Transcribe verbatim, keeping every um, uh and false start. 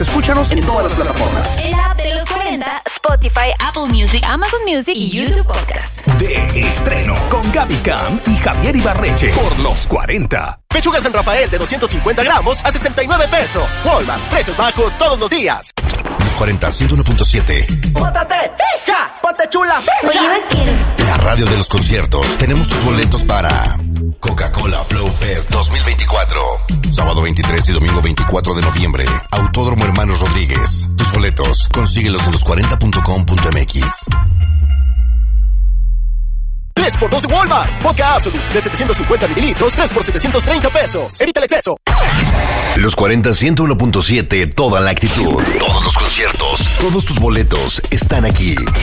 escúchanos en todas las plataformas. En la app de Los cuarenta, Spotify, Apple Music, Amazon Music y YouTube Podcast. De estreno con Gaby Cam y Javier Ibarreche por Los cuarenta. Pechuga San Rafael de doscientos cincuenta gramos a sesenta y nueve pesos. Walmart, precios bajos todos los días. Los cuarenta, ciento uno punto siete. ¡Pótate! ¡Ja! ¡Ponte chula! Oye, vaquero. La radio de los conciertos. Tenemos tus boletos para Coca-Cola Flow Fest dos mil veinticuatro. Sábado veintitrés y domingo veinticuatro de noviembre. Autódromo Hermanos Rodríguez. Tus boletos, consíguelos en los cuarenta punto com punto m x. tres por dos de Walmart. Vodka Absolut de setecientos cincuenta mililitros, tres por setecientos treinta pesos. Evita el exceso. Los cuarenta, ciento uno punto siete, toda la actitud. Todos los conciertos, todos tus boletos están aquí.